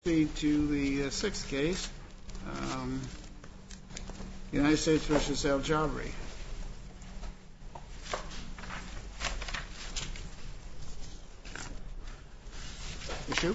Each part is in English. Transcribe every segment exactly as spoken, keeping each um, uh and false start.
proceed to the uh, sixth case, um, United States versus Al Jabri. Issue?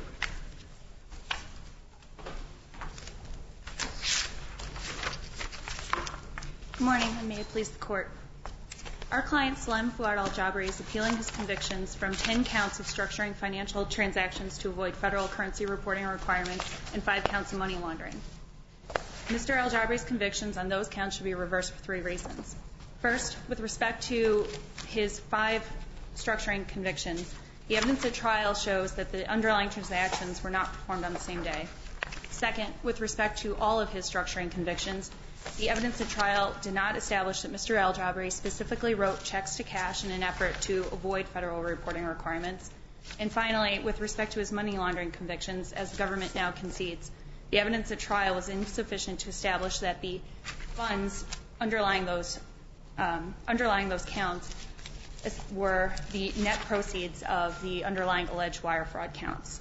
Good morning, and may it please the Court. Our client, Salem Fuad Al Jabri, is appealing his convictions from ten counts of structuring financial transactions to avoid federal currency reporting requirements and five counts of money laundering. Mister Al Jabri's convictions on those counts should be reversed for three reasons. First, with respect to his five structuring convictions, the evidence at trial shows that the underlying transactions were not performed on the same day. Second, with respect to all of his structuring convictions, the evidence at trial did not establish that Mister Al Jabri specifically wrote checks to cash in an effort to avoid federal reporting requirements. And finally, with respect to his money laundering convictions, as the government now concedes, the evidence at trial was insufficient to establish that the funds underlying those um, underlying those counts were the net proceeds of the underlying alleged wire fraud counts.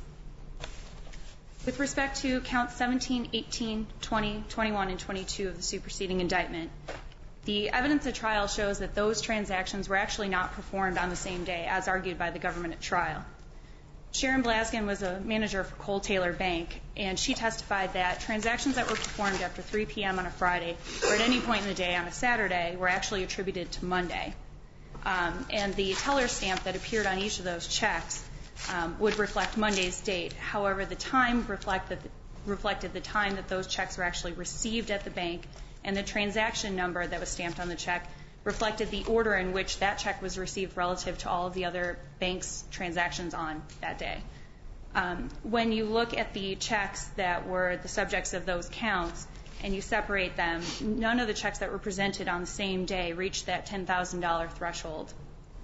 With respect to counts seventeen, eighteen, twenty, twenty-one, and twenty-two of the superseding indictment, the evidence at trial shows that those transactions were actually not performed on the same day, as argued by the government at trial. Sharon Blaskin was a manager for Cole Taylor Bank, and she testified that transactions that were performed after three p.m. on a Friday or at any point in the day on a Saturday were actually attributed to Monday. Um, and the teller stamp that appeared on each of those checks Um, would reflect Monday's date. However, the time reflected, reflected the time that those checks were actually received at the bank, and the transaction number that was stamped on the check reflected the order in which that check was received relative to all of the other bank's transactions on that day. Um, when you look at the checks that were the subjects of those counts and you separate them, none of the checks that were presented on the same day reached that ten thousand dollars threshold.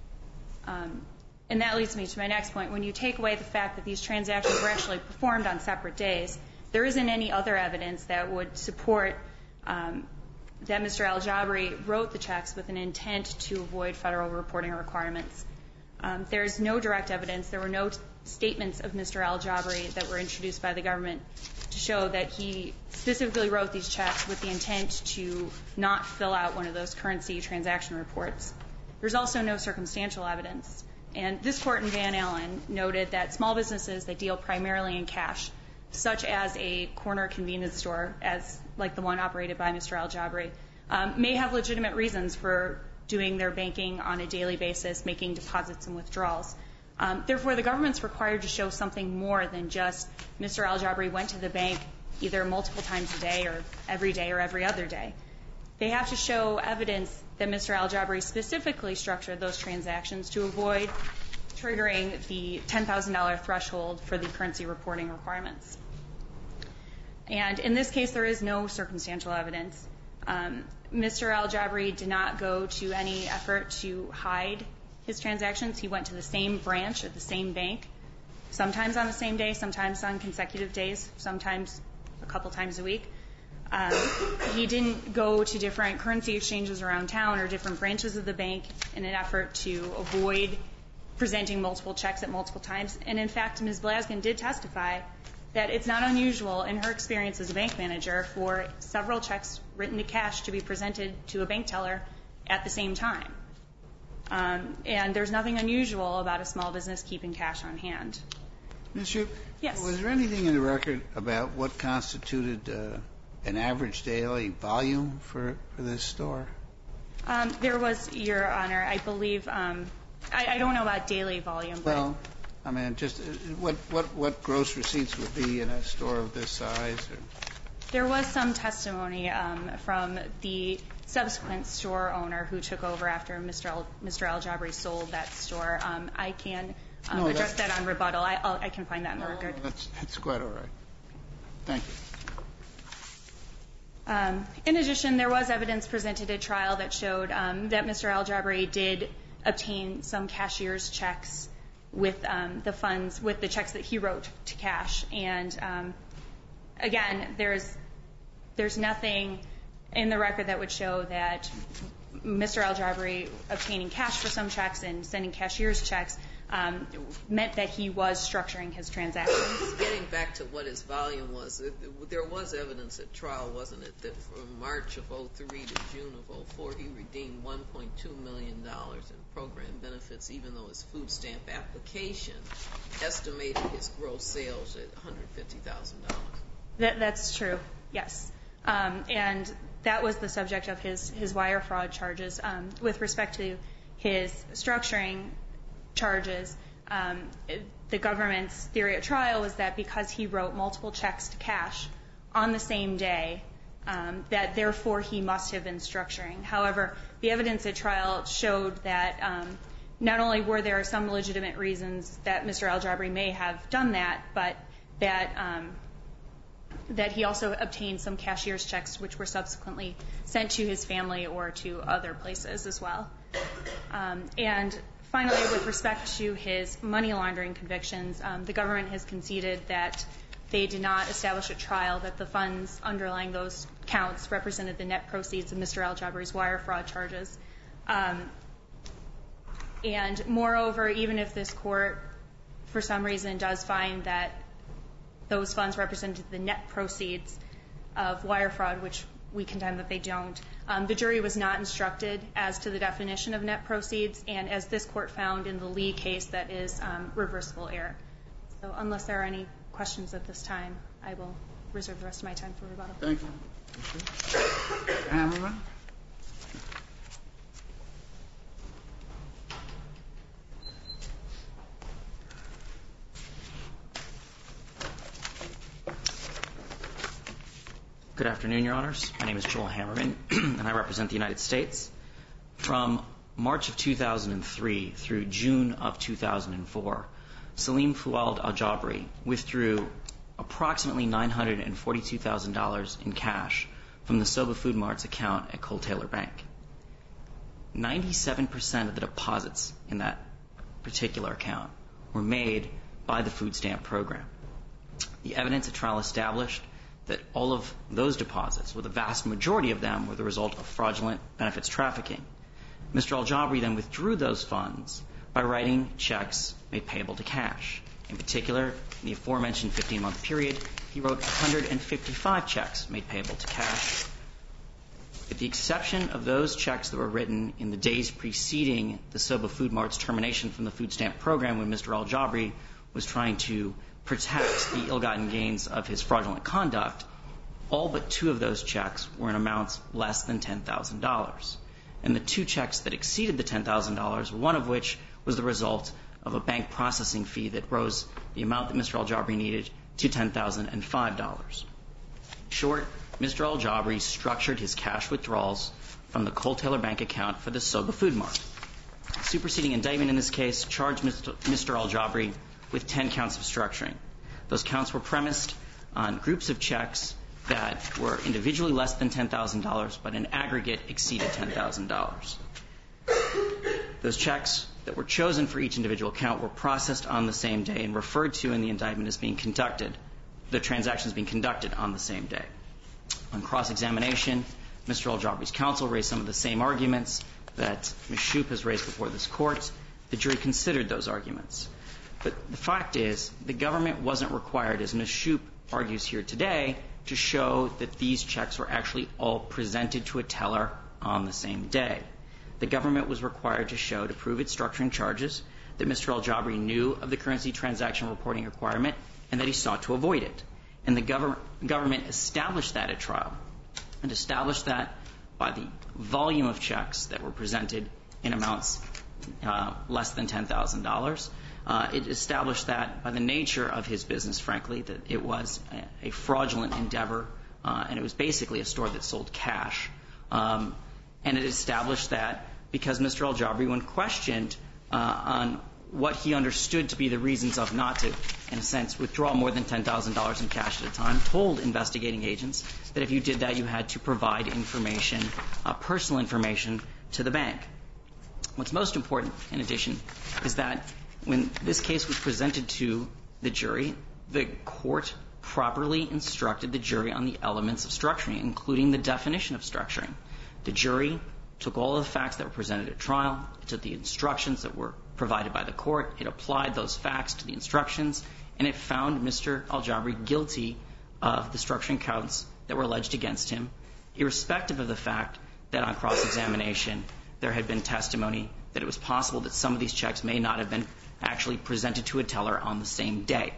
Um, And that leads me to my next point. When you take away the fact that these transactions were actually performed on separate days, there isn't any other evidence that would support um, that Mister Al Jabri wrote the checks with an intent to avoid federal reporting requirements. Um, there's no direct evidence. There were no t- statements of Mister Al Jabri that were introduced by the government to show that he specifically wrote these checks with the intent to not fill out one of those currency transaction reports. There's also no circumstantial evidence. And this court in Van Allen noted that small businesses that deal primarily in cash, such as a corner convenience store, as like the one operated by Mister Al Jabri, um, may have legitimate reasons for doing their banking on a daily basis, making deposits and withdrawals. Um, therefore, the government's required to show something more than just Mister Al Jabri went to the bank either multiple times a day or every day or every other day. They have to show evidence that Mister Al Jabri specifically structured those transactions to avoid triggering the ten thousand dollars threshold for the currency reporting requirements. And in this case, there is no circumstantial evidence. Um, Mister Al Jabri did not go to any effort to hide his transactions. He went to the same branch at the same bank, sometimes on the same day, sometimes on consecutive days, sometimes a couple times a week. Um, he didn't go to different currency exchanges around town or different branches of the bank in an effort to avoid presenting multiple checks at multiple times. And in fact, Miz Blaskin did testify that it's not unusual in her experience as a bank manager for several checks written to cash to be presented to a bank teller at the same time. Um, and there's nothing unusual about a small business keeping cash on hand. Miz Shoup? Yes. Was there anything in the record about what constituted uh, an average daily volume for, for this store? Um, there was, Your Honor, I believe, um, I, I don't know about daily volume. But well, I mean, just uh, what, what, what gross receipts would be in a store of this size? Or? There was some testimony um, from the subsequent store owner who took over after Mister Al, Mister Al Jabri sold that store. Um, I can um, no, address that on rebuttal. I, I'll, I can find that in no, the record. No, that's, that's quite all right. Thank you. Um, in addition, there was evidence presented at trial that showed um, that Mister Al Jabri did obtain some cashier's checks with um, the funds, with the checks that he wrote to cash. And um, again, there's there's nothing in the record that would show that Mister Al Jabri obtaining cash for some checks and sending cashier's checks um, meant that he was structuring his transactions. Getting back to what his volume was, there was evidence at trial, wasn't it, that from March of oh three to June of oh four, he redeemed one point two million dollars in program benefits, even though his food stamp application estimated his gross sales at one hundred fifty thousand dollars. That, that's true, yes. Um, and that was the subject of his, his wire fraud charges. Um, with respect to his structuring charges, um, it, the government's theory at trial was that because he wrote multiple checks to cash on the same day, um, that therefore he must have been structuring. However, the evidence at trial showed that um, not only were there some legitimate reasons that Mister Al-Jabri may have done that, but that um, that he also obtained some cashier's checks which were subsequently sent to his family or to other places as well. Um, and finally, with respect to his money laundering convictions, um, the government has conceded that they did not establish at trial that the funds underlying those counts represented the net proceeds of Mister Al-Jabri's wire fraud charges. Um, and moreover, even if this court, for some reason, does find that those funds represented the net proceeds of wire fraud, which we contend that they don't, um, the jury was not instructed as to the definition of net proceeds, and as this court found in the Lee case, that is um, reversible error. So unless there are any questions at this time, I will reserve the rest of my time for rebuttal. Thank you. Mister Hammerman? Good afternoon, Your Honors. My name is Joel Hammerman, and I represent the United States. From March of two thousand three through June of two thousand four, Salim Fuad Al-Jabri withdrew approximately nine hundred forty-two thousand dollars in cash from the Soba Food Mart's account at Cole Taylor Bank. ninety-seven percent of the deposits in that particular account were made by the food stamp program. The evidence at trial established that all of those deposits, or the vast majority of them, were the result of fraudulent benefits trafficking. Mister Al-Jabri then withdrew those funds by writing checks made payable to cash. In particular, in the aforementioned fifteen-month period, he wrote one hundred fifty-five checks made payable to cash. With the exception of those checks that were written in the days preceding the Soba Food Mart's termination from the food stamp program, when Mister Al-Jabri was trying to protect the ill-gotten gains of his fraudulent conduct, all but two of those checks were in amounts less than ten thousand dollars. And the two checks that exceeded the ten thousand dollars, one of which was the result of a bank processing fee that rose the amount that Mister Al-Jabri needed to ten thousand five dollars. In short, Mister Al-Jabri structured his cash withdrawals from the Cole Taylor Bank account for the Soba Food Mart. The superseding indictment in this case charged Mister Al-Jabri with ten counts of structuring. Those counts were premised on groups of checks that were individually less than ten thousand dollars, but in aggregate exceeded ten thousand dollars. Those checks that were chosen for each individual account were processed on the same day and referred to in the indictment as being conducted, the transactions being conducted on the same day. On cross-examination, Mister Al-Jabri's counsel raised some of the same arguments that Miz Shoup has raised before this court. The jury considered those arguments. But the fact is, the government wasn't required, as Miz Shoup argues here today, to show that these checks were actually all presented to a teller on the same day. The government was required to show, to prove its structuring charges, that Mister Al-Jabri knew of the currency transaction reporting requirement and that he sought to avoid it. And the gov- government established that at trial, and established that by the volume of checks that were presented in amounts uh, less than ten thousand dollars. Uh, it established that by the nature of his business, frankly, that it was a, a fraudulent endeavor, uh, and it was basically a store that sold cash. Um, and it established that because Mister Al-Jabri, when questioned uh, on what he understood to be the reasons of not to, in a sense, withdraw more than ten thousand dollars in cash at a time, told investigating agents that if you did that, you had to provide information, uh, personal information, to the bank. What's most important, in addition, is that when this case was presented to the jury, the court properly instructed the jury on the elements of structuring, including the definition of structuring. The jury took all of the facts that were presented at trial, it took the instructions that were provided by the court, it applied those facts to the instructions, and it found Mister Al-Jabri guilty of the structuring counts that were alleged against him, irrespective of the fact that on cross-examination there had been testimony that it was possible that some of these checks may not have been actually presented to a teller on the same day.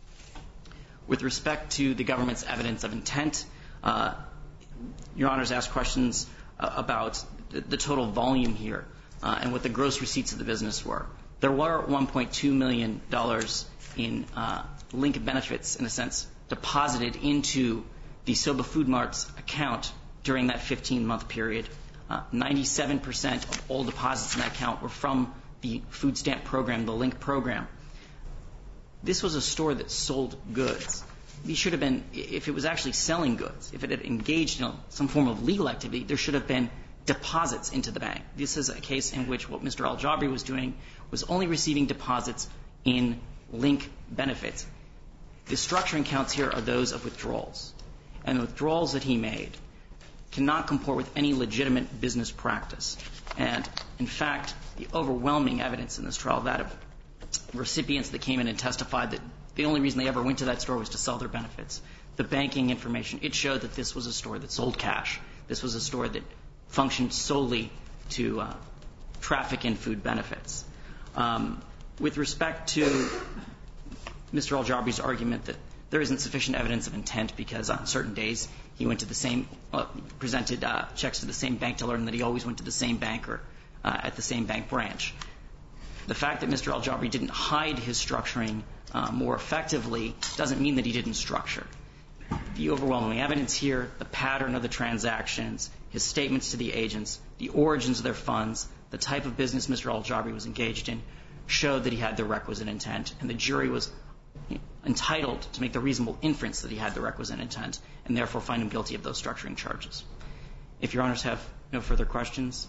With respect to the government's evidence of intent, uh, Your Honors asked questions uh, about the, the total volume here uh, and what the gross receipts of the business were. There were one point two million dollars in uh, Link benefits, in a sense, deposited into the Soba Food Mart's account during that fifteen-month period. Uh, ninety-seven percent of all deposits in that account were from the food stamp program, the Link program. This was a store that sold goods. It should have been, if it was actually selling goods, if it had engaged in some form of legal activity, there should have been deposits into the bank. This is a case in which what Mister Al-Jabri was doing was only receiving deposits in Link benefits. The structuring counts here are those of withdrawals. And the withdrawals that he made cannot comport with any legitimate business practice. And, in fact, the overwhelming evidence in this trial, that of recipients that came in and testified that the only reason they ever went to that store was to sell their benefits. The banking information, it showed that this was a store that sold cash. This was a store that functioned solely to uh, traffic in food benefits. Um, with respect to Mister Al-Jabri's argument that there isn't sufficient evidence of intent because on certain days he went to the same, uh, presented uh, checks to the same bank teller and that he always went to the same banker uh, at the same bank branch. The fact that Mister Al-Jabri didn't hide his structuring uh, more effectively doesn't mean that he didn't structure. The overwhelming evidence here, the pattern of the transactions, his statements to the agents, the origins of their funds, the type of business Mister Al-Jabri was engaged in, showed that he had the requisite intent, and the jury was entitled to make the reasonable inference that he had the requisite intent and therefore find him guilty of those structuring charges. If Your Honors have no further questions,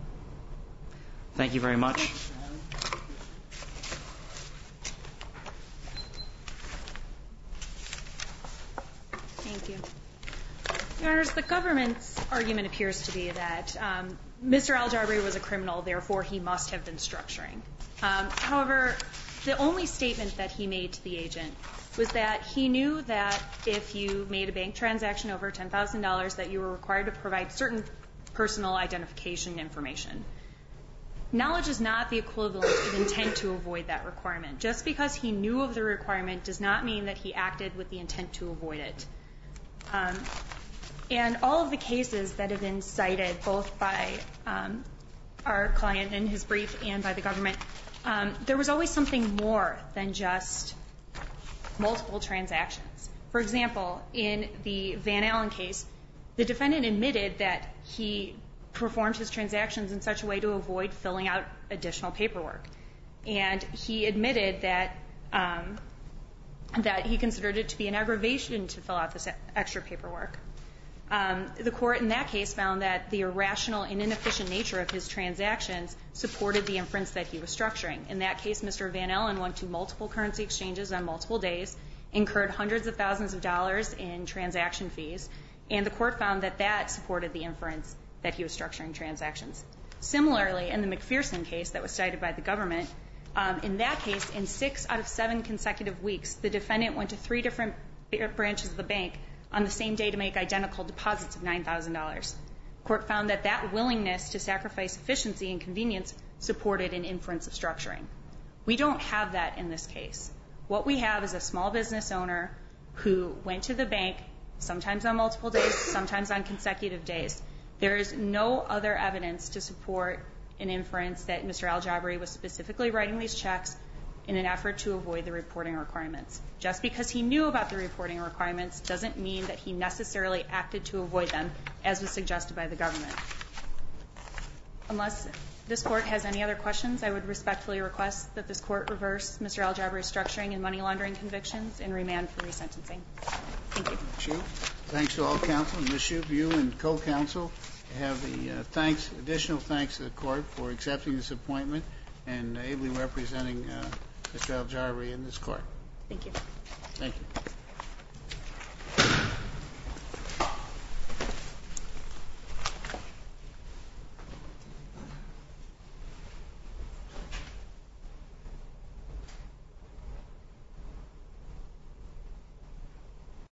thank you very much. Thank you. Your Honors, the government's argument appears to be that um, Mister Al-Jabri was a criminal, therefore he must have been structuring. Um, however, the only statement that he made to the agent was that he knew that if you made a bank transaction over ten thousand dollars that you were required to provide certain personal identification information. Knowledge is not the equivalent of intent to avoid that requirement. Just because he knew of the requirement does not mean that he acted with the intent to avoid it. Um, and all of the cases that have been cited, both by um, our client in his brief and by the government, um, there was always something more than just multiple transactions. For example, in the Van Allen case, the defendant admitted that he performed his transactions in such a way to avoid filling out additional paperwork. And he admitted that um, that he considered it to be an aggravation to fill out this extra paperwork. Um, the court in that case found that the irrational and inefficient nature of his transactions supported the inference that he was structuring. In that case, Mister Van Allen went to multiple currency exchanges on multiple days, incurred hundreds of thousands of dollars in transaction fees, and the court found that that supported the inference that he was structuring transactions. Similarly, in the McPherson case that was cited by the government, um, in that case, in six out of seven consecutive weeks, the defendant went to three different branches of the bank on the same day to make identical deposits of nine thousand dollars. The court found that that willingness to sacrifice efficiency and convenience supported an inference of structuring. We don't have that in this case. What we have is a small business owner who went to the bank, sometimes on multiple days, sometimes on consecutive days. There is no other evidence to support an inference that Mister Al-Jabri was specifically writing these checks in an effort to avoid the reporting requirements. Just because he knew about the reporting requirements doesn't mean that he necessarily acted to avoid them, as was suggested by the government. Unless this court has any other questions, I would respectfully request that this court reverse Mister Al-Jabri's structuring and money laundering convictions and remand for resentencing. Thank you. Thank you. Thanks to all counsel. Miz Shoup, you and co-counsel have the uh, thanks, additional thanks to the court for accepting this appointment and ably representing uh, Mister Al-Jabri in this court. Thank you. Thank you.